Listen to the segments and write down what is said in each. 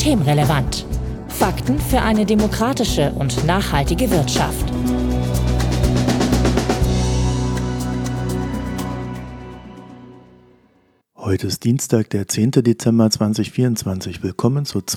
Systemrelevant. Fakten für eine demokratische und nachhaltige Wirtschaft. Heute ist Dienstag, der 10. Dezember 2024. Willkommen zur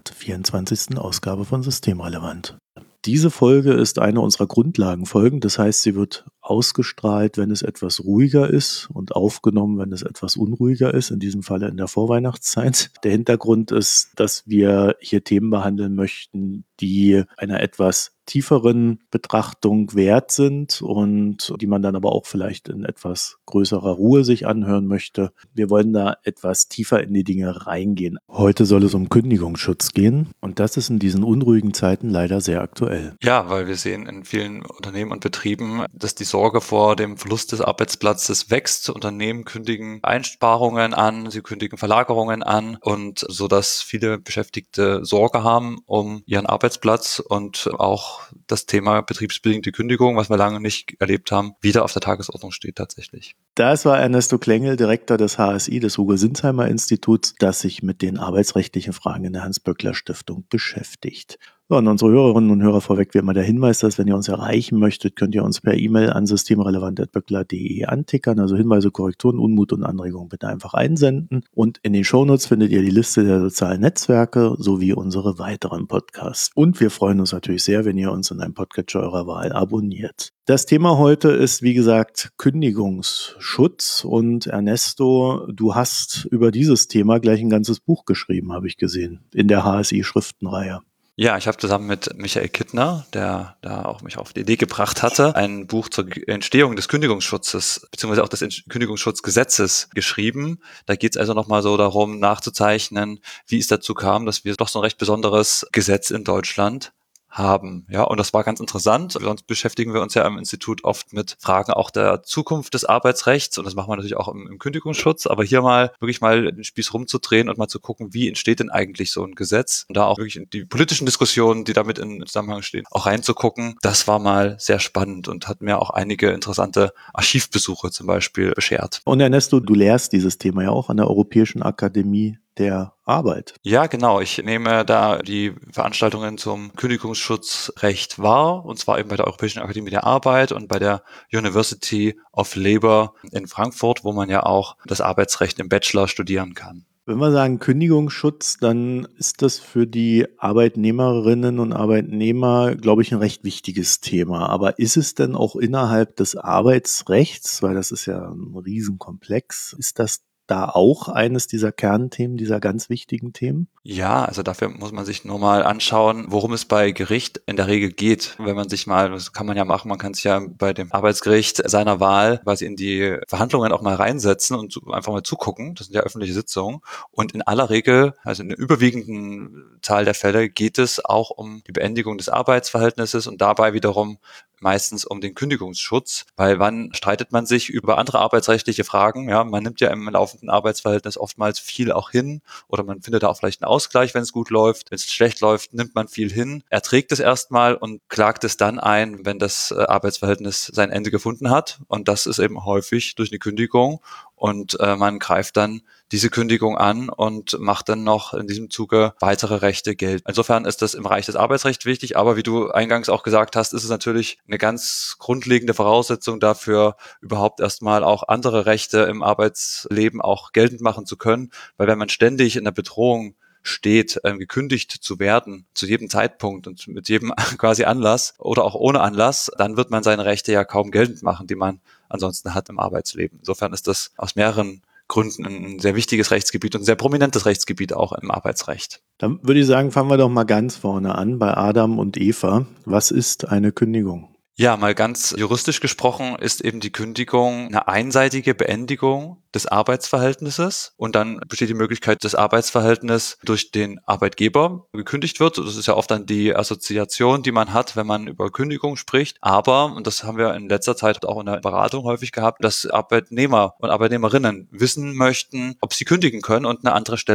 224. Ausgabe von Systemrelevant. Diese Folge ist eine unserer Grundlagenfolgen, das heißt, sie wird ausgestrahlt, wenn es etwas ruhiger ist und aufgenommen, wenn es etwas unruhiger ist, in diesem Falle in der Vorweihnachtszeit. Der Hintergrund ist, dass wir hier Themen behandeln möchten, die einer etwas tieferen Betrachtung wert sind und die man dann aber auch vielleicht in etwas größerer Ruhe sich anhören möchte. Wir wollen da etwas tiefer in die Dinge reingehen. Heute soll es um Kündigungsschutz gehen und das ist in diesen unruhigen Zeiten leider sehr aktuell. Ja, weil wir sehen in vielen Unternehmen und Betrieben, dass die Sorge vor dem Verlust des Arbeitsplatzes wächst. Unternehmen kündigen Einsparungen an, sie kündigen Verlagerungen an und so, dass viele Beschäftigte Sorge haben um ihren Arbeitsplatz und auch das Thema betriebsbedingte Kündigung, was wir lange nicht erlebt haben, wieder auf der Tagesordnung steht tatsächlich. Das war Ernesto Klengel, Direktor des HSI, des Hugo-Sinsheimer-Instituts, das sich mit den arbeitsrechtlichen Fragen in der Hans-Böckler-Stiftung beschäftigt. So, an unsere Hörerinnen und Hörer vorweg wie immer der Hinweis, dass wenn ihr uns erreichen möchtet, könnt ihr uns per E-Mail an systemrelevant@böckler.de antickern, also Hinweise, Korrekturen, Unmut und Anregungen bitte einfach einsenden. Und in den Shownotes findet ihr die Liste der sozialen Netzwerke sowie unsere weiteren Podcasts. Und wir freuen uns natürlich sehr, wenn ihr uns in einem Podcatcher eurer Wahl abonniert. Das Thema heute ist, wie gesagt, Kündigungsschutz. Und Ernesto, du hast über dieses Thema gleich ein ganzes Buch geschrieben, habe ich gesehen, in der HSI-Schriftenreihe. Ja, ich habe zusammen mit Michael Kittner, der da auch mich auf die Idee gebracht hatte, ein Buch zur Entstehung des Kündigungsschutzes beziehungsweise auch des Kündigungsschutzgesetzes geschrieben. Da geht es also nochmal so darum, nachzuzeichnen, wie es dazu kam, dass wir doch so ein recht besonderes Gesetz in Deutschland haben. Ja, und das war ganz interessant. Sonst beschäftigen wir uns ja im Institut oft mit Fragen auch der Zukunft des Arbeitsrechts und das machen wir natürlich auch im Kündigungsschutz, aber hier mal wirklich mal den Spieß rumzudrehen und mal zu gucken, wie entsteht denn eigentlich so ein Gesetz und da auch wirklich in die politischen Diskussionen, die damit in Zusammenhang stehen, auch reinzugucken. Das war mal sehr spannend und hat mir auch einige interessante Archivbesuche zum Beispiel beschert. Und Ernesto, du lehrst dieses Thema ja auch an der Europäischen Akademie der Arbeit. Ja, genau. Ich nehme da die Veranstaltungen zum Kündigungsschutzrecht wahr, und zwar eben bei der Europäischen Akademie der Arbeit und bei der University of Labour in Frankfurt, wo man ja auch das Arbeitsrecht im Bachelor studieren kann. Wenn wir sagen Kündigungsschutz, dann ist das für die Arbeitnehmerinnen und Arbeitnehmer, glaube ich, ein recht wichtiges Thema. Aber ist es denn auch innerhalb des Arbeitsrechts, weil das ist ja ein Riesenkomplex, ist das da auch eines dieser Kernthemen, dieser ganz wichtigen Themen? Ja, also dafür muss man sich nur mal anschauen, worum es bei Gericht in der Regel geht. Wenn man sich mal, das kann man ja machen, man kann sich ja bei dem Arbeitsgericht seiner Wahl quasi in die Verhandlungen auch mal reinsetzen und einfach mal zugucken. Das sind ja öffentliche Sitzungen. Und in aller Regel, also in der überwiegenden Zahl der Fälle, geht es auch um die Beendigung des Arbeitsverhältnisses und dabei wiederum meistens um den Kündigungsschutz, weil wann streitet man sich über andere arbeitsrechtliche Fragen? Ja, man nimmt ja im laufenden Arbeitsverhältnis oftmals viel auch hin oder man findet da auch vielleicht einen Ausgleich, wenn es gut läuft. Wenn es schlecht läuft, nimmt man viel hin, erträgt es erstmal und klagt es dann ein, wenn das Arbeitsverhältnis sein Ende gefunden hat. Und das ist eben häufig durch eine Kündigung. Und man greift dann diese Kündigung an und macht dann noch in diesem Zuge weitere Rechte geltend. Insofern ist das im Bereich des Arbeitsrechts wichtig, aber wie du eingangs auch gesagt hast, ist es natürlich eine ganz grundlegende Voraussetzung dafür, überhaupt erstmal auch andere Rechte im Arbeitsleben auch geltend machen zu können, weil wenn man ständig in der Bedrohung steht, gekündigt zu werden, zu jedem Zeitpunkt und mit jedem quasi Anlass oder auch ohne Anlass, dann wird man seine Rechte ja kaum geltend machen, die man ansonsten hat im Arbeitsleben. Insofern ist das aus mehreren Gründen ein sehr wichtiges Rechtsgebiet und ein sehr prominentes Rechtsgebiet auch im Arbeitsrecht. Dann würde ich sagen, fangen wir doch mal ganz vorne an bei Adam und Eva. Was ist eine Kündigung? Ja, mal ganz juristisch gesprochen ist eben die Kündigung eine einseitige Beendigung des Arbeitsverhältnisses und dann besteht die Möglichkeit, dass das Arbeitsverhältnis durch den Arbeitgeber gekündigt wird. Das ist ja oft dann die Assoziation, die man hat, wenn man über Kündigung spricht. Aber, und das haben wir in letzter Zeit auch in der Beratung häufig gehabt, dass Arbeitnehmer und Arbeitnehmerinnen wissen möchten, ob sie kündigen können und eine andere Stelle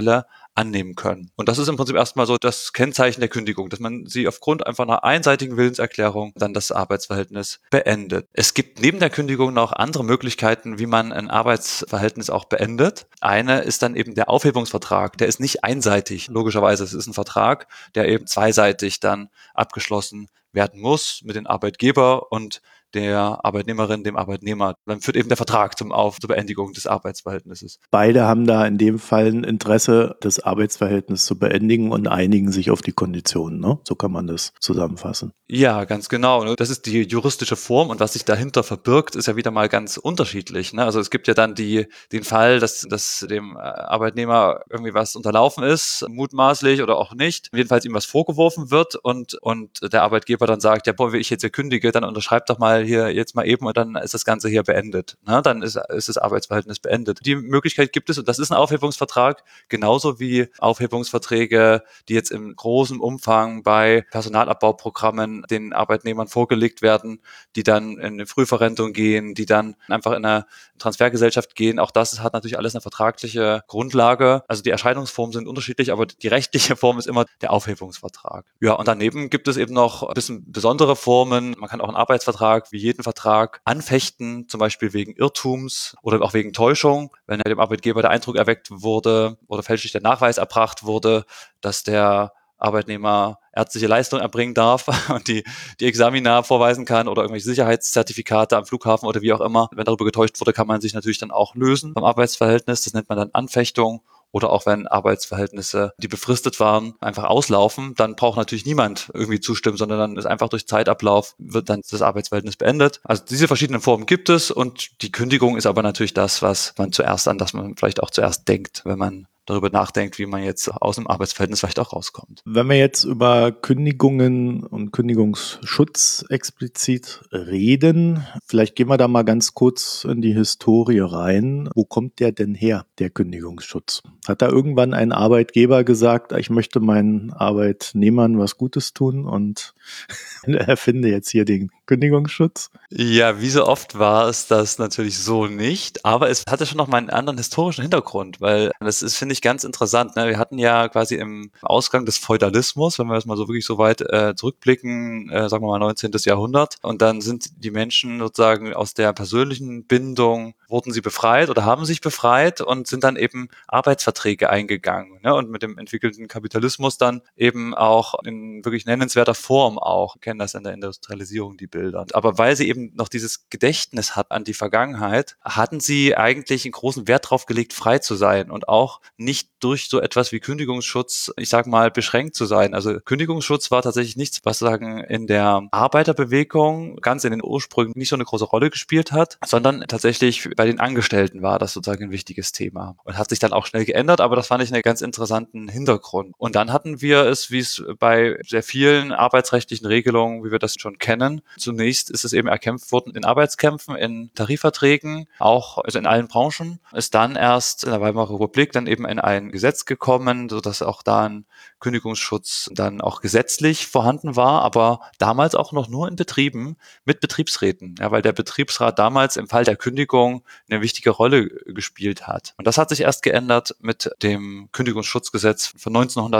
annehmen können. Und das ist im Prinzip erstmal so das Kennzeichen der Kündigung, dass man sie aufgrund einfach einer einseitigen Willenserklärung dann das Arbeitsverhältnis beendet. Es gibt neben der Kündigung noch andere Möglichkeiten, wie man ein Arbeitsverhältnis auch beendet. Eine ist dann eben der Aufhebungsvertrag. Der ist nicht einseitig. Logischerweise, es ist ein Vertrag, der eben zweiseitig dann abgeschlossen werden muss mit dem Arbeitgeber und der Arbeitnehmerin, dem Arbeitnehmer. Dann führt eben der Vertrag zur Beendigung des Arbeitsverhältnisses. Beide haben da in dem Fall ein Interesse, das Arbeitsverhältnis zu beendigen und einigen sich auf die Konditionen. Ne? So kann man das zusammenfassen. Ja, ganz genau. Das ist die juristische Form und was sich dahinter verbirgt, ist ja wieder mal ganz unterschiedlich. Also es gibt ja dann den Fall, dass dem Arbeitnehmer irgendwie was unterlaufen ist, mutmaßlich oder auch nicht. Jedenfalls ihm was vorgeworfen wird und der Arbeitgeber dann sagt, ja, boah, wie ich jetzt hier kündige, dann unterschreibt doch mal hier jetzt mal eben und dann ist das Ganze hier beendet. Dann ist das Arbeitsverhältnis beendet. Die Möglichkeit gibt es und das ist ein Aufhebungsvertrag, genauso wie Aufhebungsverträge, die jetzt im großen Umfang bei Personalabbauprogrammen den Arbeitnehmern vorgelegt werden, die dann in eine Frühverrentung gehen, die dann einfach in eine Transfergesellschaft gehen. Auch das hat natürlich alles eine vertragliche Grundlage. Also die Erscheinungsformen sind unterschiedlich, aber die rechtliche Form ist immer der Aufhebungsvertrag. Ja, und daneben gibt es eben noch ein bisschen besondere Formen. Man kann auch einen Arbeitsvertrag wie jeden Vertrag anfechten, zum Beispiel wegen Irrtums oder auch wegen Täuschung, wenn dem Arbeitgeber der Eindruck erweckt wurde oder fälschlich der Nachweis erbracht wurde, dass der Arbeitnehmer ärztliche Leistung erbringen darf und die Examina vorweisen kann oder irgendwelche Sicherheitszertifikate am Flughafen oder wie auch immer. Wenn darüber getäuscht wurde, kann man sich natürlich dann auch lösen vom Arbeitsverhältnis. Das nennt man dann Anfechtung. Oder auch wenn Arbeitsverhältnisse, die befristet waren, einfach auslaufen, dann braucht natürlich niemand irgendwie zustimmen, sondern dann ist einfach durch Zeitablauf wird dann das Arbeitsverhältnis beendet. Also diese verschiedenen Formen gibt es und die Kündigung ist aber natürlich das, was man an das man vielleicht auch zuerst denkt, wenn man darüber nachdenkt, wie man jetzt aus dem Arbeitsverhältnis vielleicht auch rauskommt. Wenn wir jetzt über Kündigungen und Kündigungsschutz explizit reden, vielleicht gehen wir da mal ganz kurz in die Historie rein. Wo kommt der denn her, der Kündigungsschutz? Hat da irgendwann ein Arbeitgeber gesagt, ich möchte meinen Arbeitnehmern was Gutes tun und erfinde jetzt hier den Kündigungsschutz? Ja, wie so oft war es das natürlich so nicht, aber es hatte schon noch mal einen anderen historischen Hintergrund, weil das ist, finde ich, ganz interessant. Wir hatten ja quasi im Ausgang des Feudalismus, wenn wir das mal so wirklich so weit zurückblicken, sagen wir mal 19. Jahrhundert, und dann sind die Menschen sozusagen aus der persönlichen Bindung, wurden sie befreit oder haben sich befreit und sind dann eben Arbeitsverträge eingegangen, und mit dem entwickelten Kapitalismus dann eben auch in wirklich nennenswerter Form auch, wir kennen das in der Industrialisierung, die Bilder. Aber weil sie eben noch dieses Gedächtnis hat an die Vergangenheit, hatten sie eigentlich einen großen Wert drauf gelegt, frei zu sein und auch nicht durch so etwas wie Kündigungsschutz, ich sag mal, beschränkt zu sein. Also Kündigungsschutz war tatsächlich nichts, was sozusagen in der Arbeiterbewegung ganz in den Ursprüngen nicht so eine große Rolle gespielt hat, sondern tatsächlich bei den Angestellten war das sozusagen ein wichtiges Thema und hat sich dann auch schnell geändert, aber das fand ich einen ganz interessanten Hintergrund. Und dann hatten wir es, wie es bei sehr vielen arbeitsrechtlichen Regelungen, wie wir das schon kennen, zunächst ist es eben erkämpft worden in Arbeitskämpfen, in Tarifverträgen, auch also in allen Branchen, ist dann erst in der Weimarer Republik dann eben in ein Gesetz gekommen, sodass auch da ein Kündigungsschutz dann auch gesetzlich vorhanden war, aber damals auch noch nur in Betrieben mit Betriebsräten, weil der Betriebsrat damals im Fall der Kündigung eine wichtige Rolle gespielt hat. Und das hat sich erst geändert mit dem Kündigungsschutzgesetz von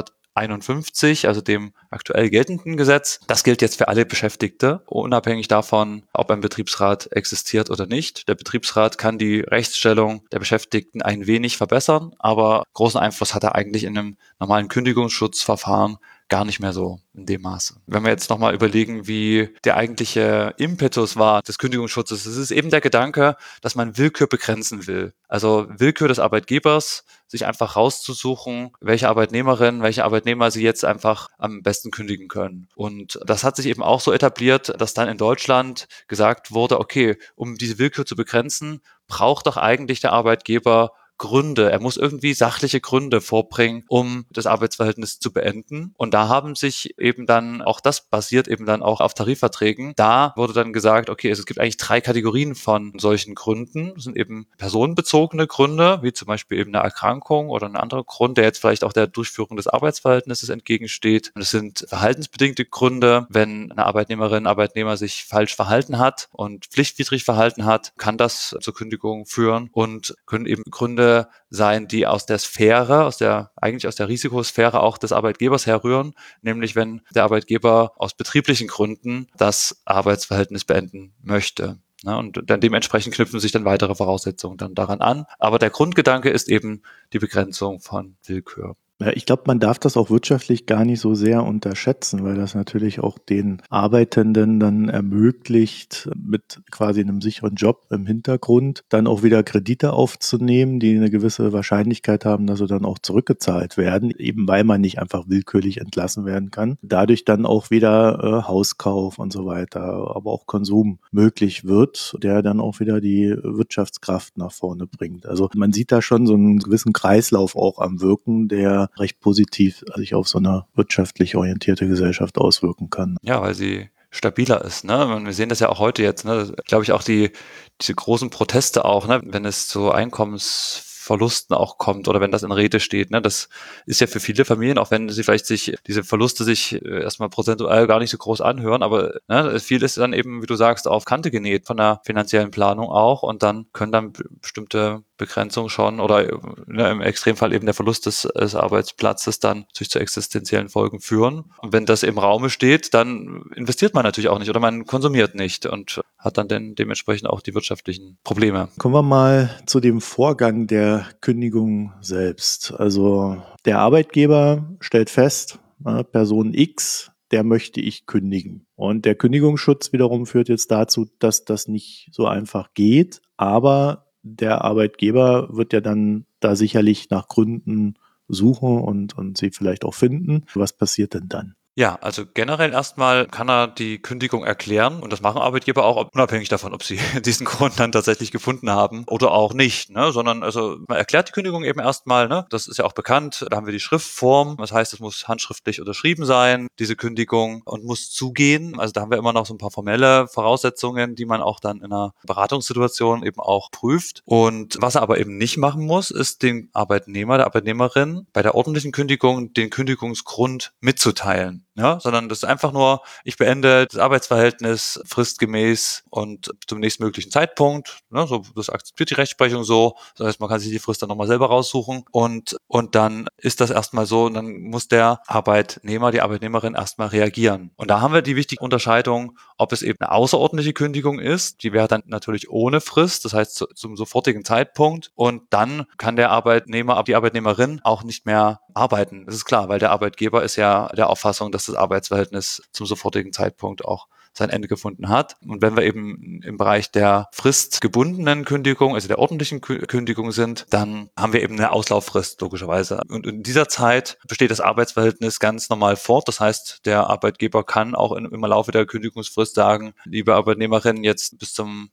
1951, also dem aktuell geltenden Gesetz. Das gilt jetzt für alle Beschäftigte, unabhängig davon, ob ein Betriebsrat existiert oder nicht. Der Betriebsrat kann die Rechtsstellung der Beschäftigten ein wenig verbessern, aber großen Einfluss hat er eigentlich in einem normalen Kündigungsschutzverfahren gar nicht mehr so in dem Maße. Wenn wir jetzt nochmal überlegen, wie der eigentliche Impetus war des Kündigungsschutzes, es ist eben der Gedanke, dass man Willkür begrenzen will. Also Willkür des Arbeitgebers, sich einfach rauszusuchen, welche Arbeitnehmerin, welche Arbeitnehmer sie jetzt einfach am besten kündigen können. Und das hat sich eben auch so etabliert, dass dann in Deutschland gesagt wurde, okay, um diese Willkür zu begrenzen, braucht doch eigentlich der Arbeitgeber Gründe. Er muss irgendwie sachliche Gründe vorbringen, um das Arbeitsverhältnis zu beenden. Und da haben sich eben dann, auch das basiert eben dann auch auf Tarifverträgen, da wurde dann gesagt, okay, es gibt eigentlich 3 Kategorien von solchen Gründen. Das sind eben personenbezogene Gründe, wie zum Beispiel eben eine Erkrankung oder ein anderer Grund, der jetzt vielleicht auch der Durchführung des Arbeitsverhältnisses entgegensteht. Und es sind verhaltensbedingte Gründe. Wenn eine Arbeitnehmerin, Arbeitnehmer sich falsch verhalten hat und pflichtwidrig verhalten hat, kann das zur Kündigung führen und können eben Gründe Gründe sein, die aus der Sphäre, eigentlich aus der Risikosphäre auch des Arbeitgebers herrühren, nämlich wenn der Arbeitgeber aus betrieblichen Gründen das Arbeitsverhältnis beenden möchte. Ne, und dann dementsprechend knüpfen sich dann weitere Voraussetzungen dann daran an. Aber der Grundgedanke ist eben die Begrenzung von Willkür. Ja, ich glaube, man darf das auch wirtschaftlich gar nicht so sehr unterschätzen, weil das natürlich auch den Arbeitenden dann ermöglicht, mit quasi einem sicheren Job im Hintergrund dann auch wieder Kredite aufzunehmen, die eine gewisse Wahrscheinlichkeit haben, dass sie dann auch zurückgezahlt werden, eben weil man nicht einfach willkürlich entlassen werden kann. Dadurch dann auch wieder Hauskauf und so weiter, aber auch Konsum möglich wird, der dann auch wieder die Wirtschaftskraft nach vorne bringt. Also man sieht da schon so einen gewissen Kreislauf auch am Wirken, der recht positiv sich auf so eine wirtschaftlich orientierte Gesellschaft auswirken kann. Ja, weil sie stabiler ist. Ne? Und wir sehen das ja auch heute jetzt. Ne? Glaube ich auch diese großen Proteste auch, ne? Wenn es zu Einkommensverlusten auch kommt oder wenn das in Rede steht. Ne? Das ist ja für viele Familien, auch wenn sie vielleicht diese Verluste sich erstmal prozentual gar nicht so groß anhören, aber ne, viel ist dann eben, wie du sagst, auf Kante genäht von der finanziellen Planung auch und dann können dann bestimmte Begrenzung schon oder ne, im Extremfall eben der Verlust des Arbeitsplatzes dann natürlich zu existenziellen Folgen führen. Und wenn das im Raume steht, dann investiert man natürlich auch nicht oder man konsumiert nicht und hat dann dementsprechend auch die wirtschaftlichen Probleme. Kommen wir mal zu dem Vorgang der Kündigung selbst. Also der Arbeitgeber stellt fest, Person X, der möchte ich kündigen. Und der Kündigungsschutz wiederum führt jetzt dazu, dass das nicht so einfach geht, aber der Arbeitgeber wird ja dann da sicherlich nach Gründen suchen und sie vielleicht auch finden. Was passiert denn dann? Ja, also generell erstmal kann er die Kündigung erklären und das machen Arbeitgeber auch unabhängig davon, ob sie diesen Grund dann tatsächlich gefunden haben oder auch nicht, ne? Sondern also man erklärt die Kündigung eben erstmal, ne? Das ist ja auch bekannt, da haben wir die Schriftform, das heißt, es muss handschriftlich unterschrieben sein, diese Kündigung und muss zugehen, also da haben wir immer noch so ein paar formelle Voraussetzungen, die man auch dann in einer Beratungssituation eben auch prüft und was er aber eben nicht machen muss, ist den Arbeitnehmer, der Arbeitnehmerin bei der ordentlichen Kündigung den Kündigungsgrund mitzuteilen. Ja, sondern das ist einfach nur, ich beende das Arbeitsverhältnis fristgemäß und zum nächstmöglichen Zeitpunkt. Ne, so, das akzeptiert die Rechtsprechung so. Das heißt, man kann sich die Frist dann nochmal selber raussuchen und dann ist das erstmal so und dann muss der Arbeitnehmer, die Arbeitnehmerin erstmal reagieren. Und da haben wir die wichtige Unterscheidung, ob es eben eine außerordentliche Kündigung ist. Die wäre dann natürlich ohne Frist, das heißt zum sofortigen Zeitpunkt. Und dann kann der Arbeitnehmer, die Arbeitnehmerin auch nicht mehr arbeiten. Das ist klar, weil der Arbeitgeber ist ja der Auffassung, dass das Arbeitsverhältnis zum sofortigen Zeitpunkt auch sein Ende gefunden hat. Und wenn wir eben im Bereich der fristgebundenen Kündigung, also der ordentlichen Kündigung sind, dann haben wir eben eine Auslauffrist logischerweise. Und in dieser Zeit besteht das Arbeitsverhältnis ganz normal fort. Das heißt, der Arbeitgeber kann auch im Laufe der Kündigungsfrist sagen, liebe Arbeitnehmerin, jetzt bis zum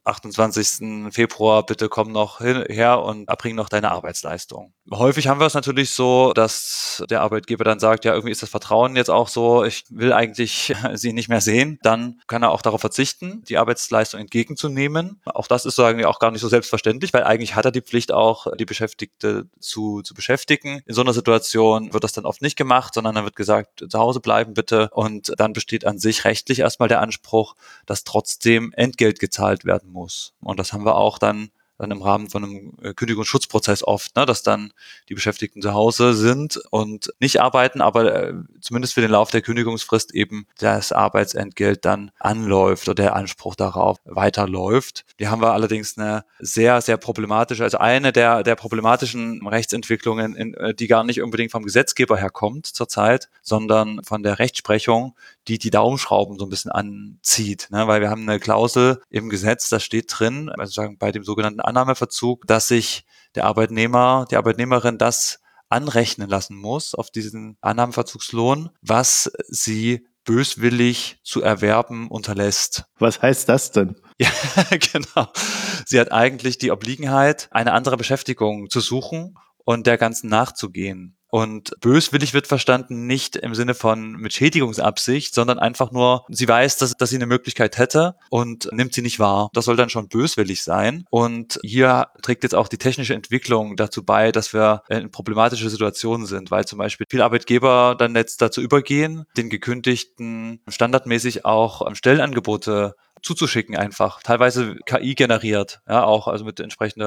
28. Februar bitte komm noch her und erbring noch deine Arbeitsleistung. Häufig haben wir es natürlich so, dass der Arbeitgeber dann sagt, ja, irgendwie ist das Vertrauen jetzt auch so, ich will eigentlich sie nicht mehr sehen. Dann kann er auch darauf verzichten, die Arbeitsleistung entgegenzunehmen. Auch das ist sagen wir auch gar nicht so selbstverständlich, weil eigentlich hat er die Pflicht auch, die Beschäftigte zu beschäftigen. In so einer Situation wird das dann oft nicht gemacht, sondern dann wird gesagt, zu Hause bleiben bitte. Und dann besteht an sich rechtlich erstmal der Anspruch, dass trotzdem Entgelt gezahlt werden muss. Und das haben wir auch dann im Rahmen von einem Kündigungsschutzprozess oft, ne, dass dann die Beschäftigten zu Hause sind und nicht arbeiten, aber zumindest für den Lauf der Kündigungsfrist eben das Arbeitsentgelt dann anläuft oder der Anspruch darauf weiterläuft. Hier haben wir allerdings eine sehr, sehr problematische, also eine der problematischen Rechtsentwicklungen, die gar nicht unbedingt vom Gesetzgeber herkommt zurzeit, sondern von der Rechtsprechung, die Daumenschrauben so ein bisschen anzieht, ne, weil wir haben eine Klausel im Gesetz, da steht drin, also sagen bei dem sogenannten Annahmeverzug, dass sich der Arbeitnehmer, die Arbeitnehmerin das anrechnen lassen muss auf diesen Annahmeverzugslohn, was sie böswillig zu erwerben unterlässt. Was heißt das denn? Ja, genau. Sie hat eigentlich die Obliegenheit, eine andere Beschäftigung zu suchen und der Ganzen nachzugehen. Und böswillig wird verstanden nicht im Sinne von mit Schädigungsabsicht, sondern einfach nur, sie weiß, dass sie eine Möglichkeit hätte und nimmt sie nicht wahr. Das soll dann schon böswillig sein. Und hier trägt jetzt auch die technische Entwicklung dazu bei, dass wir in problematische Situationen sind, weil zum Beispiel viele Arbeitgeber dann jetzt dazu übergehen, den Gekündigten standardmäßig auch Stellenangebote zuzuschicken einfach. Teilweise KI generiert, ja, auch also mit entsprechender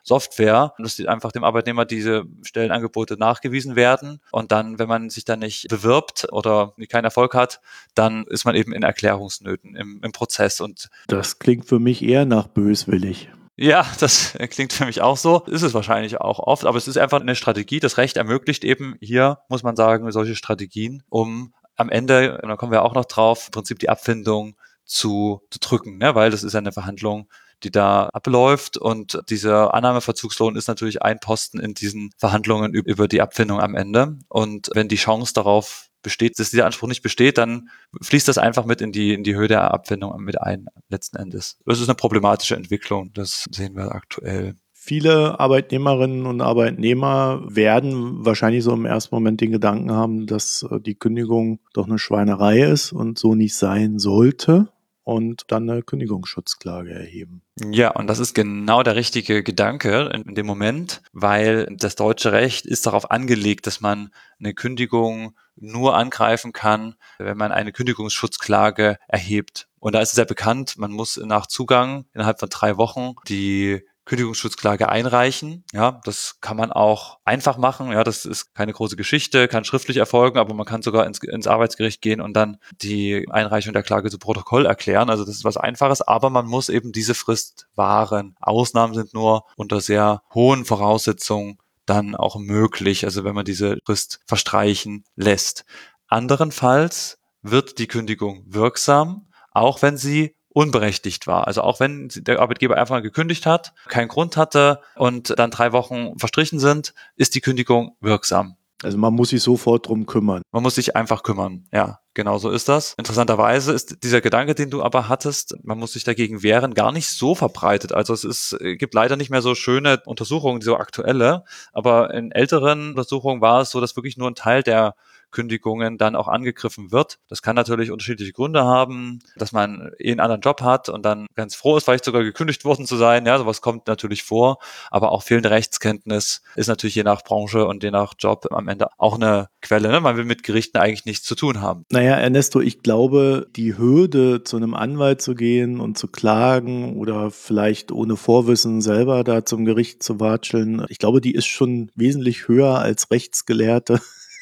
Software, dass einfach dem Arbeitnehmer diese Stellenangebote nachgewiesen werden. Und dann, wenn man sich dann nicht bewirbt oder keinen Erfolg hat, dann ist man eben in Erklärungsnöten im Prozess. Und das klingt für mich eher nach böswillig. ja, das klingt für mich auch so. Ist es wahrscheinlich auch oft, aber es ist einfach eine Strategie. Das Recht ermöglicht eben hier, muss man sagen, solche Strategien, um am Ende, und da kommen wir auch noch drauf, im Prinzip die Abfindung zu drücken, ne? Weil das ist ja eine Verhandlung, die da abläuft, und dieser Annahmeverzugslohn ist natürlich ein Posten in diesen Verhandlungen über die Abfindung am Ende. Und wenn die Chance darauf besteht, dass dieser Anspruch nicht besteht, dann fließt das einfach mit in die Höhe der Abfindung mit ein, letzten Endes. Das ist eine problematische Entwicklung, das sehen wir aktuell. Viele Arbeitnehmerinnen und Arbeitnehmer werden wahrscheinlich so im ersten Moment den Gedanken haben, dass die Kündigung doch eine Schweinerei ist und so nicht sein sollte und dann eine Kündigungsschutzklage erheben. Ja, und das ist genau der richtige Gedanke in dem Moment, weil das deutsche Recht ist darauf angelegt, dass man eine Kündigung nur angreifen kann, wenn man eine Kündigungsschutzklage erhebt. Und da ist es ja bekannt, man muss nach Zugang innerhalb von 3 Wochen die Kündigungsschutzklage einreichen. Ja, das kann man auch einfach machen. Ja, das ist keine große Geschichte, kann schriftlich erfolgen, aber man kann sogar ins Arbeitsgericht gehen und dann die Einreichung der Klage zu Protokoll erklären. Also das ist was Einfaches, aber man muss eben diese Frist wahren. Ausnahmen sind nur unter sehr hohen Voraussetzungen dann auch möglich, also wenn man diese Frist verstreichen lässt. Anderenfalls wird die Kündigung wirksam, auch wenn sie unberechtigt war. Also auch wenn der Arbeitgeber einfach mal gekündigt hat, keinen Grund hatte und dann 3 Wochen verstrichen sind, ist die Kündigung wirksam. Also man muss sich sofort drum kümmern. Man muss sich einfach kümmern. Ja, genau so ist das. Interessanterweise ist dieser Gedanke, den du aber hattest, man muss sich dagegen wehren, gar nicht so verbreitet. Also es gibt leider nicht mehr so schöne Untersuchungen, so aktuelle, aber in älteren Untersuchungen war es so, dass wirklich nur ein Teil der Kündigungen dann auch angegriffen wird. Das kann natürlich unterschiedliche Gründe haben, dass man einen anderen Job hat und dann ganz froh ist, vielleicht sogar gekündigt worden zu sein. Ja, sowas kommt natürlich vor, aber auch fehlende Rechtskenntnis ist natürlich je nach Branche und je nach Job am Ende auch eine Quelle. Ne? Man will mit Gerichten eigentlich nichts zu tun haben. Naja, Ernesto, ich glaube, die Hürde, zu einem Anwalt zu gehen und zu klagen oder vielleicht ohne Vorwissen selber da zum Gericht zu watscheln, ich glaube, die ist schon wesentlich höher als Rechtsgelehrte,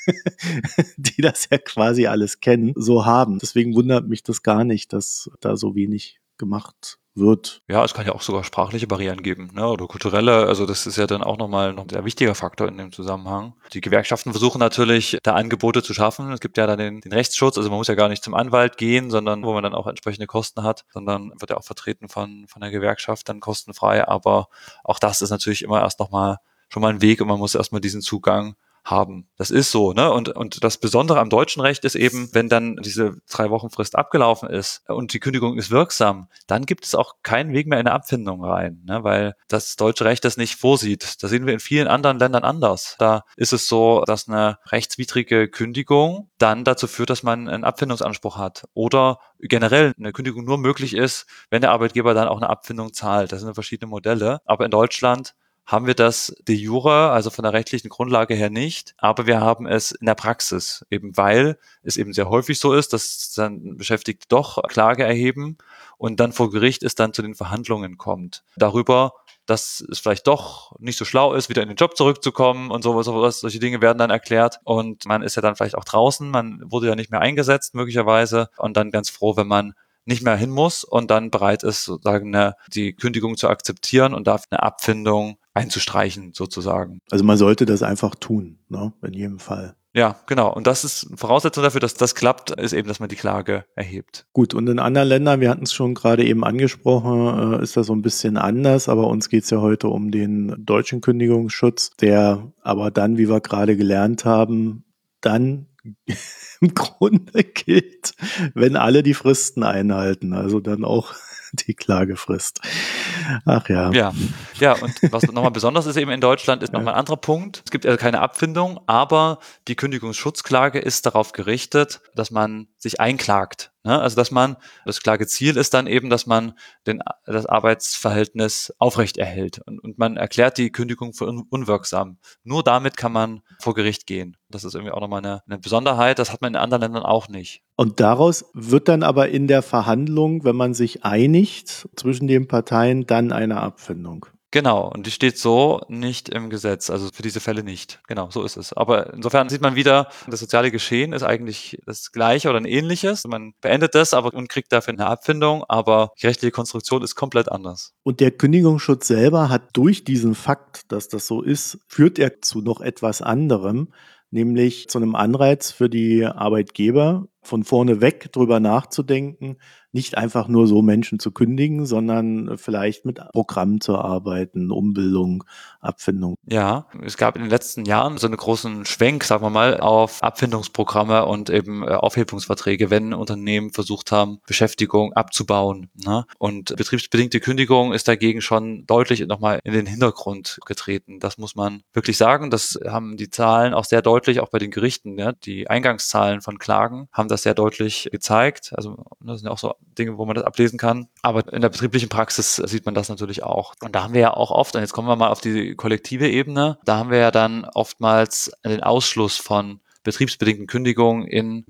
die das ja quasi alles kennen, so haben. Deswegen wundert mich das gar nicht, dass da so wenig gemacht wird. Ja, es kann ja auch sogar sprachliche Barrieren geben, ne? Oder kulturelle. Also das ist ja dann auch nochmal ein sehr wichtiger Faktor in dem Zusammenhang. Die Gewerkschaften versuchen natürlich, da Angebote zu schaffen. Es gibt ja dann den Rechtsschutz. Also man muss ja gar nicht zum Anwalt gehen, sondern wo man dann auch entsprechende Kosten hat, sondern wird ja auch vertreten von der Gewerkschaft dann kostenfrei. Aber auch das ist natürlich immer erst nochmal schon mal ein Weg und man muss erstmal diesen Zugang haben. Das ist so, ne? Und das Besondere am deutschen Recht ist eben, wenn dann diese 3 Wochen Frist abgelaufen ist und die Kündigung ist wirksam, dann gibt es auch keinen Weg mehr in eine Abfindung rein, ne? Weil das deutsche Recht das nicht vorsieht. Das sehen wir in vielen anderen Ländern anders. Da ist es so, dass eine rechtswidrige Kündigung dann dazu führt, dass man einen Abfindungsanspruch hat oder generell eine Kündigung nur möglich ist, wenn der Arbeitgeber dann auch eine Abfindung zahlt. Das sind verschiedene Modelle. Aber in Deutschland haben wir das de jure, also von der rechtlichen Grundlage her nicht, aber wir haben es in der Praxis, eben weil es eben sehr häufig so ist, dass dann Beschäftigte doch Klage erheben und dann vor Gericht es dann zu den Verhandlungen kommt. Darüber, dass es vielleicht doch nicht so schlau ist, wieder in den Job zurückzukommen und sowas. Solche Dinge werden dann erklärt und man ist ja dann vielleicht auch draußen, man wurde ja nicht mehr eingesetzt möglicherweise und dann ganz froh, wenn man nicht mehr hin muss und dann bereit ist, sozusagen die Kündigung zu akzeptieren und dafür eine Abfindung einzustreichen, sozusagen. Also man sollte das einfach tun, ne? In jedem Fall. Ja, genau. Und das ist Voraussetzung dafür, dass das klappt, ist eben, dass man die Klage erhebt. Gut, und in anderen Ländern, wir hatten es schon gerade eben angesprochen, ist das so ein bisschen anders, aber uns geht es ja heute um den deutschen Kündigungsschutz, der aber dann, wie wir gerade gelernt haben, dann im Grunde gilt, wenn alle die Fristen einhalten, also dann auch die Klagefrist. Ach ja. Ja, und was nochmal besonders ist eben in Deutschland, ist nochmal ein anderer Punkt. Es gibt also keine Abfindung, aber die Kündigungsschutzklage ist darauf gerichtet, dass man sich einklagt. Ne? Also das Klageziel ist dann eben, dass man das Arbeitsverhältnis aufrechterhält und man erklärt die Kündigung für unwirksam. Nur damit kann man vor Gericht gehen. Das ist irgendwie auch nochmal eine Besonderheit, das hat man in anderen Ländern auch nicht. Und daraus wird dann aber in der Verhandlung, wenn man sich einigt zwischen den Parteien, dann eine Abfindung. Genau, und die steht so nicht im Gesetz, also für diese Fälle nicht. Genau, so ist es. Aber insofern sieht man wieder, das soziale Geschehen ist eigentlich das Gleiche oder ein ähnliches. Man beendet das und kriegt dafür eine Abfindung, aber die rechtliche Konstruktion ist komplett anders. Und der Kündigungsschutz selber hat durch diesen Fakt, dass das so ist, führt er zu noch etwas anderem, nämlich zu einem Anreiz für die Arbeitgeber, von vorne weg drüber nachzudenken, nicht einfach nur so Menschen zu kündigen, sondern vielleicht mit Programmen zu arbeiten, Umbildung, Abfindung. Ja, es gab in den letzten Jahren so einen großen Schwenk, sagen wir mal, auf Abfindungsprogramme und eben Aufhebungsverträge, wenn Unternehmen versucht haben, Beschäftigung abzubauen. Ne? Und betriebsbedingte Kündigung ist dagegen schon deutlich nochmal in den Hintergrund getreten. Das muss man wirklich sagen. Das haben die Zahlen auch sehr deutlich, auch bei den Gerichten. Ne? Die Eingangszahlen von Klagen haben das sehr deutlich gezeigt. Also das sind ja auch so Dinge, wo man das ablesen kann. Aber in der betrieblichen Praxis sieht man das natürlich auch. Und da haben wir ja auch oft, und jetzt kommen wir mal auf die kollektive Ebene, da haben wir ja dann oftmals den Ausschluss von betriebsbedingten Kündigungen in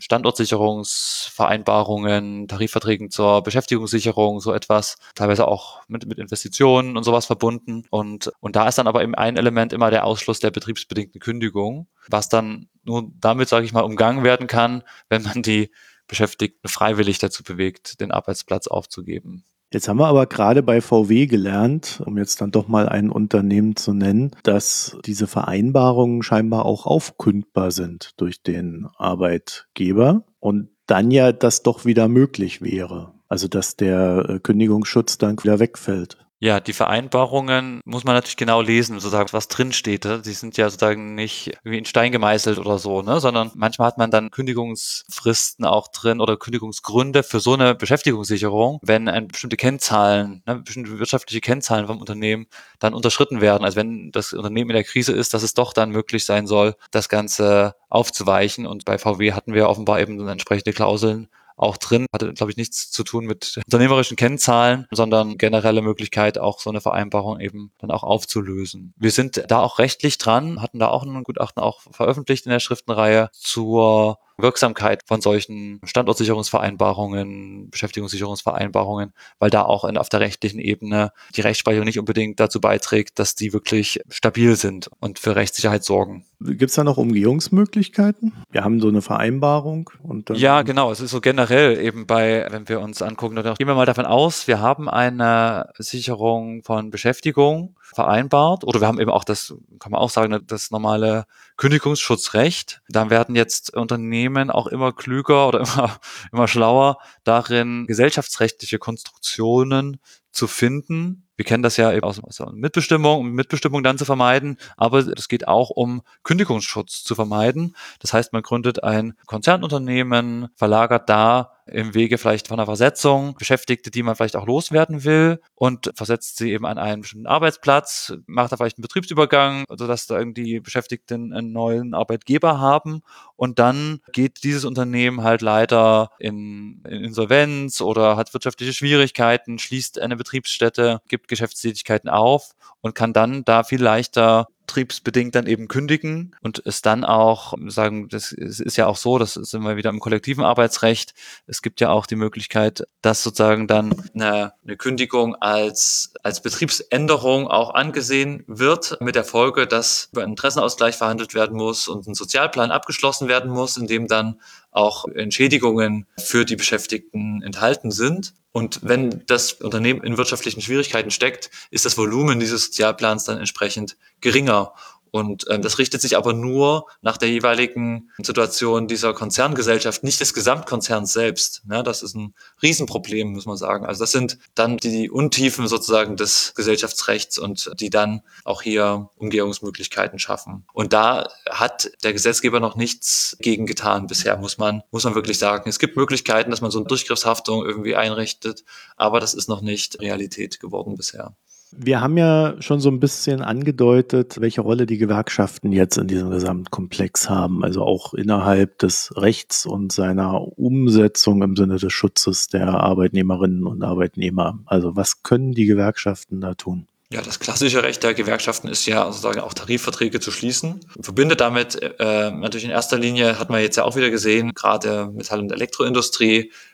Standortsicherungsvereinbarungen, Tarifverträgen zur Beschäftigungssicherung, so etwas, teilweise auch mit Investitionen und sowas verbunden. Und da ist dann aber eben ein Element immer der Ausschluss der betriebsbedingten Kündigung, was dann nur damit, sage ich mal, umgangen werden kann, wenn man die Beschäftigten freiwillig dazu bewegt, den Arbeitsplatz aufzugeben. Jetzt haben wir aber gerade bei VW gelernt, um jetzt dann doch mal ein Unternehmen zu nennen, dass diese Vereinbarungen scheinbar auch aufkündbar sind durch den Arbeitgeber und dann ja das doch wieder möglich wäre. Also dass der Kündigungsschutz dann wieder wegfällt. Ja, die Vereinbarungen muss man natürlich genau lesen, sozusagen, was drin steht. Die sind ja sozusagen nicht wie in Stein gemeißelt oder so, ne, sondern manchmal hat man dann Kündigungsfristen auch drin oder Kündigungsgründe für so eine Beschäftigungssicherung, wenn bestimmte Kennzahlen, ne, bestimmte wirtschaftliche Kennzahlen vom Unternehmen dann unterschritten werden. Also wenn das Unternehmen in der Krise ist, dass es doch dann möglich sein soll, das Ganze aufzuweichen. Und bei VW hatten wir offenbar eben entsprechende Klauseln auch drin. Hatte, glaube ich, nichts zu tun mit unternehmerischen Kennzahlen, sondern generelle Möglichkeit, auch so eine Vereinbarung eben dann auch aufzulösen. Wir sind da auch rechtlich dran, hatten da auch ein Gutachten auch veröffentlicht in der Schriftenreihe zur Wirksamkeit von solchen Standortsicherungsvereinbarungen, Beschäftigungssicherungsvereinbarungen, weil da auch auf der rechtlichen Ebene die Rechtsprechung nicht unbedingt dazu beiträgt, dass die wirklich stabil sind und für Rechtssicherheit sorgen. Gibt es da noch Umgehungsmöglichkeiten? Wir haben so eine Vereinbarung und dann. Ja, genau. Es ist so generell eben wenn wir uns angucken, dann gehen wir mal davon aus, wir haben eine Sicherung von Beschäftigung vereinbart oder wir haben eben auch das, kann man auch sagen, das normale Kündigungsschutzrecht. Dann werden jetzt Unternehmen auch immer klüger oder immer schlauer darin, gesellschaftsrechtliche Konstruktionen zu finden. Wir kennen das ja eben aus Mitbestimmung, um Mitbestimmung dann zu vermeiden, aber es geht auch um Kündigungsschutz zu vermeiden. Das heißt, man gründet ein Konzernunternehmen, verlagert da im Wege vielleicht von einer Versetzung Beschäftigte, die man vielleicht auch loswerden will und versetzt sie eben an einen bestimmten Arbeitsplatz, macht da vielleicht einen Betriebsübergang, sodass da irgendwie Beschäftigten einen neuen Arbeitgeber haben und dann geht dieses Unternehmen halt leider in Insolvenz oder hat wirtschaftliche Schwierigkeiten, schließt eine Betriebsstätte, gibt Geschäftstätigkeiten auf und kann dann da viel leichter betriebsbedingt dann eben kündigen und es dann auch sagen, das ist ja auch so, das sind wir wieder im kollektiven Arbeitsrecht, es gibt ja auch die Möglichkeit, dass sozusagen dann eine Kündigung als Betriebsänderung auch angesehen wird, mit der Folge, dass über einen Interessenausgleich verhandelt werden muss und ein Sozialplan abgeschlossen werden muss, in dem dann auch Entschädigungen für die Beschäftigten enthalten sind. Und wenn das Unternehmen in wirtschaftlichen Schwierigkeiten steckt, ist das Volumen dieses Sozialplans dann entsprechend geringer. Und das richtet sich aber nur nach der jeweiligen Situation dieser Konzerngesellschaft, nicht des Gesamtkonzerns selbst. Ja, das ist ein Riesenproblem, muss man sagen. Also das sind dann die Untiefen sozusagen des Gesellschaftsrechts und die dann auch hier Umgehungsmöglichkeiten schaffen. Und da hat der Gesetzgeber noch nichts gegen getan bisher, muss man wirklich sagen. Es gibt Möglichkeiten, dass man so eine Durchgriffshaftung irgendwie einrichtet, aber das ist noch nicht Realität geworden bisher. Wir haben ja schon so ein bisschen angedeutet, welche Rolle die Gewerkschaften jetzt in diesem Gesamtkomplex haben, also auch innerhalb des Rechts und seiner Umsetzung im Sinne des Schutzes der Arbeitnehmerinnen und Arbeitnehmer. Also was können die Gewerkschaften da tun? Ja, das klassische Recht der Gewerkschaften ist ja sozusagen auch Tarifverträge zu schließen. Verbindet damit natürlich in erster Linie, hat man jetzt ja auch wieder gesehen, gerade Metall- und Elektroindustrie,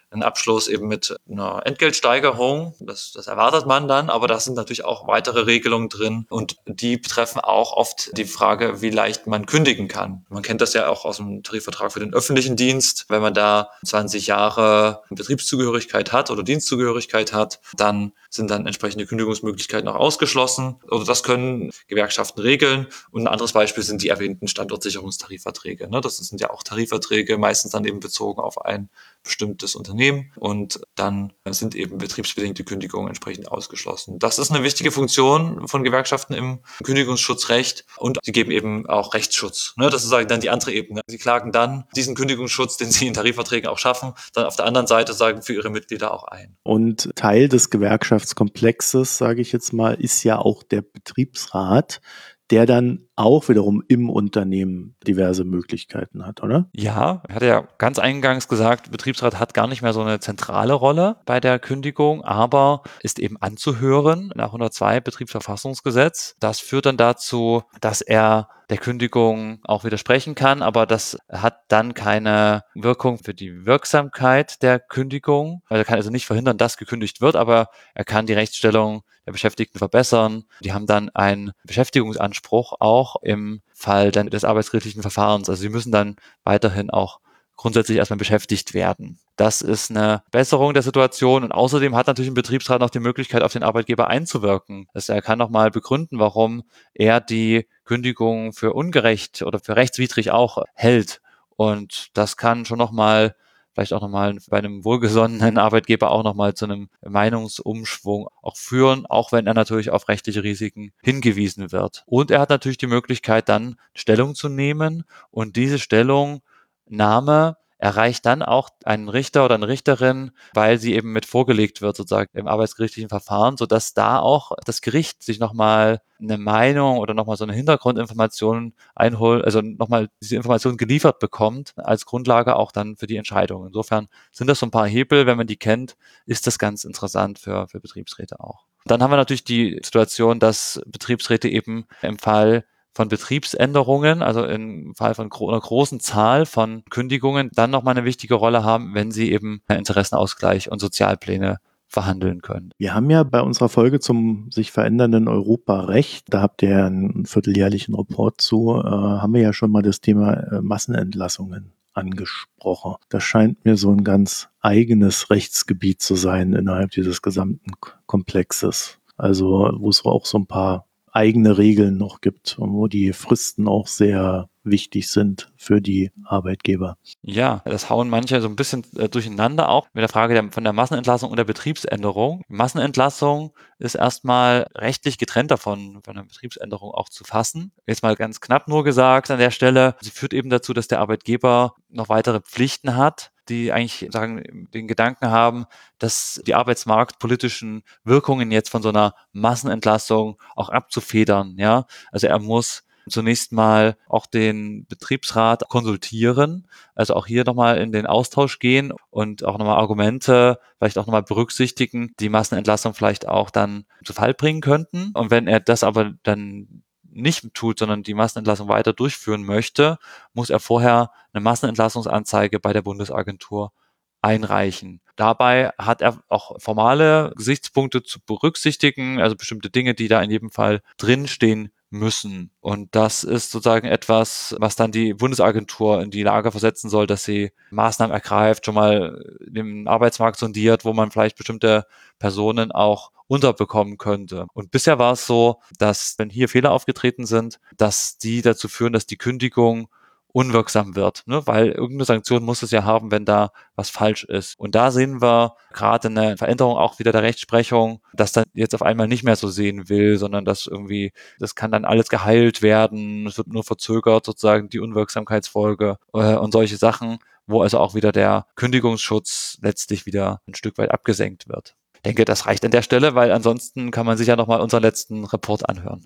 einen Abschluss eben mit einer Entgeltsteigerung. Das erwartet man dann, aber da sind natürlich auch weitere Regelungen drin und die betreffen auch oft die Frage, wie leicht man kündigen kann. Man kennt das ja auch aus dem Tarifvertrag für den öffentlichen Dienst. Wenn man da 20 Jahre Betriebszugehörigkeit hat oder Dienstzugehörigkeit hat, dann sind dann entsprechende Kündigungsmöglichkeiten auch ausgeschlossen. Also das können Gewerkschaften regeln. Und ein anderes Beispiel sind die erwähnten Standortsicherungstarifverträge. Das sind ja auch Tarifverträge, meistens dann eben bezogen auf ein bestimmtes Unternehmen und dann sind eben betriebsbedingte Kündigungen entsprechend ausgeschlossen. Das ist eine wichtige Funktion von Gewerkschaften im Kündigungsschutzrecht und sie geben eben auch Rechtsschutz. Das ist sozusagen dann die andere Ebene. Sie klagen dann diesen Kündigungsschutz, den sie in Tarifverträgen auch schaffen, dann auf der anderen Seite sagen für ihre Mitglieder auch ein. Und Teil des Gewerkschaftskomplexes, sage ich jetzt mal, ist ja auch der Betriebsrat, der dann auch wiederum im Unternehmen diverse Möglichkeiten hat, oder? Ja, er hatte ja ganz eingangs gesagt, Betriebsrat hat gar nicht mehr so eine zentrale Rolle bei der Kündigung, aber ist eben anzuhören nach 102 Betriebsverfassungsgesetz. Das führt dann dazu, dass er der Kündigung auch widersprechen kann, aber das hat dann keine Wirkung für die Wirksamkeit der Kündigung. Er kann also nicht verhindern, dass gekündigt wird, aber er kann die Rechtsstellung der Beschäftigten verbessern. Die haben dann einen Beschäftigungsanspruch auch im Fall dann des arbeitsgerichtlichen Verfahrens. Also sie müssen dann weiterhin auch grundsätzlich erstmal beschäftigt werden. Das ist eine Besserung der Situation und außerdem hat natürlich ein Betriebsrat noch die Möglichkeit, auf den Arbeitgeber einzuwirken. Also er kann nochmal begründen, warum er die Kündigung für ungerecht oder für rechtswidrig auch hält. Und das kann schon nochmal vielleicht auch nochmal bei einem wohlgesonnenen Arbeitgeber auch nochmal zu einem Meinungsumschwung auch führen, auch wenn er natürlich auf rechtliche Risiken hingewiesen wird. Und er hat natürlich die Möglichkeit, dann Stellung zu nehmen und diese Stellungnahme erreicht dann auch einen Richter oder eine Richterin, weil sie eben mit vorgelegt wird, sozusagen im arbeitsgerichtlichen Verfahren, sodass da auch das Gericht sich nochmal eine Meinung oder nochmal so eine Hintergrundinformation einholt, also nochmal diese Information geliefert bekommt, als Grundlage auch dann für die Entscheidung. Insofern sind das so ein paar Hebel, wenn man die kennt, ist das ganz interessant für Betriebsräte auch. Dann haben wir natürlich die Situation, dass Betriebsräte eben im Fall von Betriebsänderungen, also im Fall von einer großen Zahl von Kündigungen, dann nochmal eine wichtige Rolle haben, wenn sie eben Interessenausgleich und Sozialpläne verhandeln können. Wir haben ja bei unserer Folge zum sich verändernden Europarecht, da habt ihr ja einen vierteljährlichen Report zu, haben wir ja schon mal das Thema Massenentlassungen angesprochen. Das scheint mir so ein ganz eigenes Rechtsgebiet zu sein innerhalb dieses gesamten Komplexes. Also wo es auch so ein paar eigene Regeln noch gibt und wo die Fristen auch sehr wichtig sind für die Arbeitgeber. Ja, das hauen manche so ein bisschen durcheinander auch mit der Frage von der Massenentlassung und der Betriebsänderung. Massenentlassung ist erstmal rechtlich getrennt davon, von einer Betriebsänderung auch zu fassen. Jetzt mal ganz knapp nur gesagt an der Stelle, sie führt eben dazu, dass der Arbeitgeber noch weitere Pflichten hat, die eigentlich sagen, den Gedanken haben, dass die arbeitsmarktpolitischen Wirkungen jetzt von so einer Massenentlassung auch abzufedern. Ja, also er muss zunächst mal auch den Betriebsrat konsultieren, also auch hier nochmal in den Austausch gehen und auch nochmal Argumente vielleicht auch nochmal berücksichtigen, die Massenentlassung vielleicht auch dann zu Fall bringen könnten. Und wenn er das aber dann nicht tut, sondern die Massenentlassung weiter durchführen möchte, muss er vorher eine Massenentlassungsanzeige bei der Bundesagentur einreichen. Dabei hat er auch formale Gesichtspunkte zu berücksichtigen, also bestimmte Dinge, die da in jedem Fall drinstehen müssen. Und das ist sozusagen etwas, was dann die Bundesagentur in die Lage versetzen soll, dass sie Maßnahmen ergreift, schon mal den Arbeitsmarkt sondiert, wo man vielleicht bestimmte Personen auch unterbekommen könnte. Und bisher war es so, dass wenn hier Fehler aufgetreten sind, dass die dazu führen, dass die Kündigung unwirksam wird, weil irgendeine Sanktion muss es ja haben, wenn da was falsch ist. Und da sehen wir gerade eine Veränderung auch wieder der Rechtsprechung, dass dann jetzt auf einmal nicht mehr so sehen will, sondern dass irgendwie, das kann dann alles geheilt werden, es wird nur verzögert sozusagen die Unwirksamkeitsfolge und solche Sachen, wo also auch wieder der Kündigungsschutz letztlich wieder ein Stück weit abgesenkt wird. Ich denke, das reicht an der Stelle, weil ansonsten kann man sich ja nochmal unseren letzten Report anhören.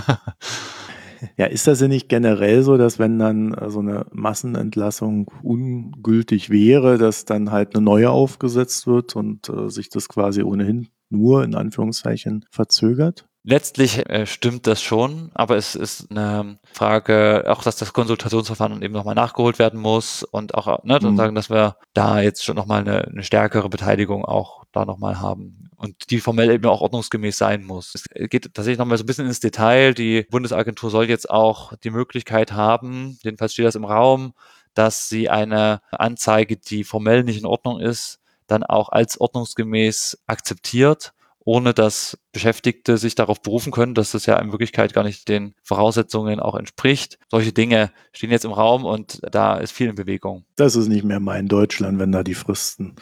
Ja, ist das ja nicht generell so, dass wenn dann so eine Massenentlassung ungültig wäre, dass dann halt eine neue aufgesetzt wird und sich das quasi ohnehin nur in Anführungszeichen verzögert? Letztlich stimmt das schon, aber es ist eine Frage, auch dass das Konsultationsverfahren eben nochmal nachgeholt werden muss und auch dann sagen, dass wir da jetzt schon nochmal eine stärkere Beteiligung auch da nochmal haben und die formell eben auch ordnungsgemäß sein muss. Es geht tatsächlich nochmal so ein bisschen ins Detail. Die Bundesagentur soll jetzt auch die Möglichkeit haben, jedenfalls steht das im Raum, dass sie eine Anzeige, die formell nicht in Ordnung ist, dann auch als ordnungsgemäß akzeptiert, ohne dass Beschäftigte sich darauf berufen können, dass das ja in Wirklichkeit gar nicht den Voraussetzungen auch entspricht. Solche Dinge stehen jetzt im Raum und da ist viel in Bewegung. Das ist nicht mehr mein Deutschland, wenn da die Fristen.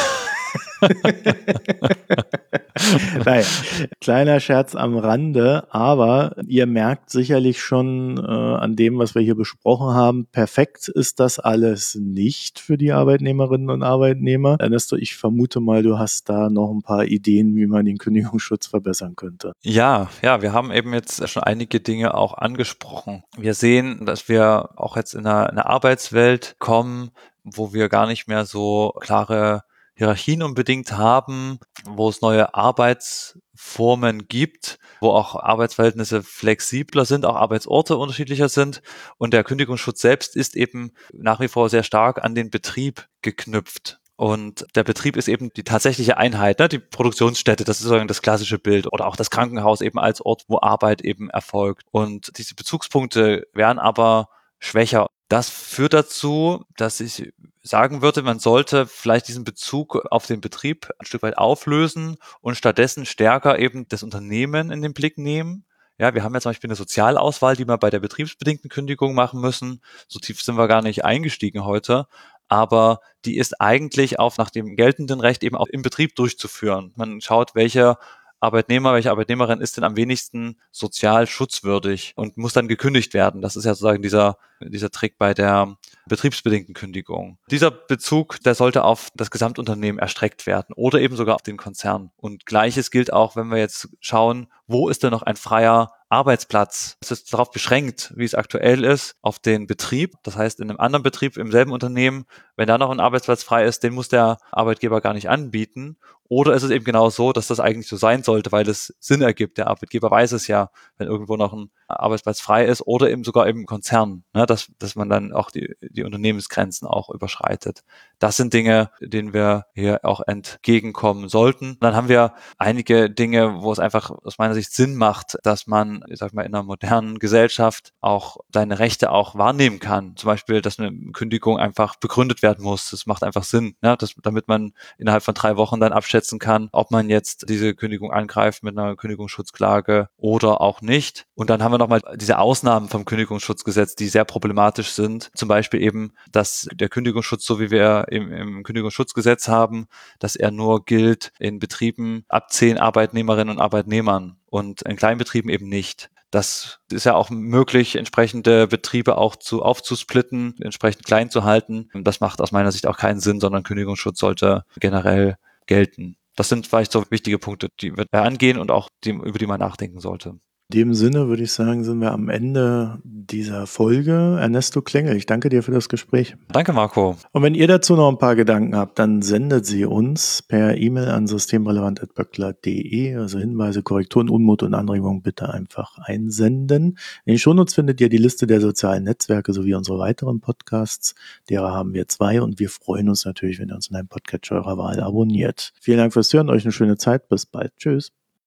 Naja, kleiner Scherz am Rande, aber ihr merkt sicherlich schon an dem, was wir hier besprochen haben, perfekt ist das alles nicht für die Arbeitnehmerinnen und Arbeitnehmer. Ernesto, ich vermute mal, du hast da noch ein paar Ideen, wie man den Kündigungsschutz verbessern könnte. Ja, wir haben eben jetzt schon einige Dinge auch angesprochen. Wir sehen, dass wir auch jetzt in eine Arbeitswelt kommen, wo wir gar nicht mehr so klare Hierarchien unbedingt haben, wo es neue Arbeitsformen gibt, wo auch Arbeitsverhältnisse flexibler sind, auch Arbeitsorte unterschiedlicher sind. Und der Kündigungsschutz selbst ist eben nach wie vor sehr stark an den Betrieb geknüpft. Und der Betrieb ist eben die tatsächliche Einheit, die Produktionsstätte, das ist sozusagen das klassische Bild. Oder auch das Krankenhaus eben als Ort, wo Arbeit eben erfolgt. Und diese Bezugspunkte werden aber schwächer. Das führt dazu, dass ich sagen würde, man sollte vielleicht diesen Bezug auf den Betrieb ein Stück weit auflösen und stattdessen stärker eben das Unternehmen in den Blick nehmen. Ja, wir haben ja zum Beispiel eine Sozialauswahl, die wir bei der betriebsbedingten Kündigung machen müssen. So tief sind wir gar nicht eingestiegen heute. Aber die ist eigentlich auch nach dem geltenden Recht eben auch im Betrieb durchzuführen. Man schaut, welche Arbeitnehmer, welche Arbeitnehmerin ist denn am wenigsten sozial schutzwürdig und muss dann gekündigt werden. Das ist ja sozusagen dieser Trick bei der betriebsbedingten Kündigung. Dieser Bezug, der sollte auf das Gesamtunternehmen erstreckt werden oder eben sogar auf den Konzern. Und Gleiches gilt auch, wenn wir jetzt schauen, wo ist denn noch ein freier Arbeitsplatz? Es ist darauf beschränkt, wie es aktuell ist, auf den Betrieb. Das heißt, in einem anderen Betrieb im selben Unternehmen, wenn da noch ein Arbeitsplatz frei ist, den muss der Arbeitgeber gar nicht anbieten. Oder ist es eben genau so, dass das eigentlich so sein sollte, weil es Sinn ergibt. Der Arbeitgeber weiß es ja, wenn irgendwo noch ein Arbeitsplatz frei ist oder eben sogar im Konzern, dass man dann auch die Unternehmensgrenzen auch überschreitet. Das sind Dinge, denen wir hier auch entgegenkommen sollten. Dann haben wir einige Dinge, wo es einfach aus meiner Sicht Sinn macht, dass man, ich sag mal, in einer modernen Gesellschaft auch seine Rechte auch wahrnehmen kann. Zum Beispiel, dass eine Kündigung einfach begründet werden muss. Das macht einfach Sinn, damit man innerhalb von 3 Wochen dann abschätzen kann, ob man jetzt diese Kündigung angreift mit einer Kündigungsschutzklage oder auch nicht. Und dann haben wir nochmal diese Ausnahmen vom Kündigungsschutzgesetz, die sehr problematisch sind. Zum Beispiel eben, dass der Kündigungsschutz, so wie wir im Kündigungsschutzgesetz haben, dass er nur gilt in Betrieben ab 10 Arbeitnehmerinnen und Arbeitnehmern und in Kleinbetrieben eben nicht. Das ist ja auch möglich, entsprechende Betriebe auch aufzusplitten, entsprechend klein zu halten. Das macht aus meiner Sicht auch keinen Sinn, sondern Kündigungsschutz sollte generell gelten. Das sind vielleicht so wichtige Punkte, die wir angehen und auch über die man nachdenken sollte. In dem Sinne würde ich sagen, sind wir am Ende dieser Folge. Ernesto Klengel, ich danke dir für das Gespräch. Danke, Marco. Und wenn ihr dazu noch ein paar Gedanken habt, dann sendet sie uns per E-Mail an systemrelevant@böckler.de. Also Hinweise, Korrekturen, Unmut und Anregungen bitte einfach einsenden. In den Shownotes findet ihr die Liste der sozialen Netzwerke sowie unsere weiteren Podcasts. Derer haben wir 2 und wir freuen uns natürlich, wenn ihr uns in einem Podcatcher eurer Wahl abonniert. Vielen Dank fürs Hören, euch eine schöne Zeit. Bis bald. Tschüss.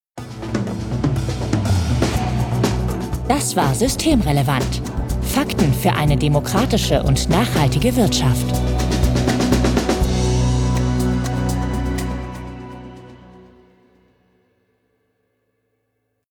Das war Systemrelevant. Fakten für eine demokratische und nachhaltige Wirtschaft.